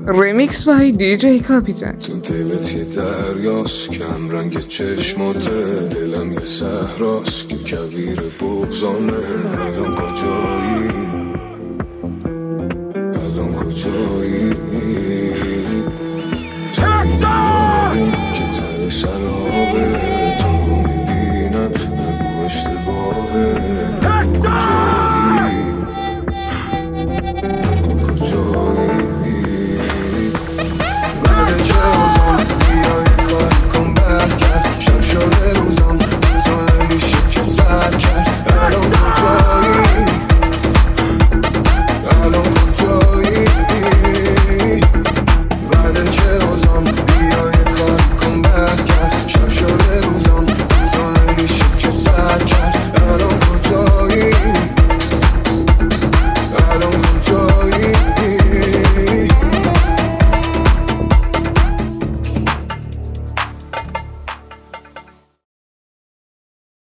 رمیکس بای دی جی کاپیتان. تو دلت یه دریاست کم رنگ چشماته، دلم یه صحراست که کویر بغضانه. الان کجایی؟ الان کجایی؟